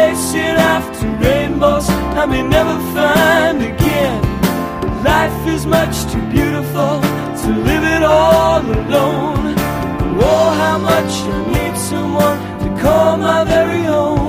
chasing after rainbows I may never find again. Life is much too beautiful to live it all alone. Oh, how much I need someone to call my very own.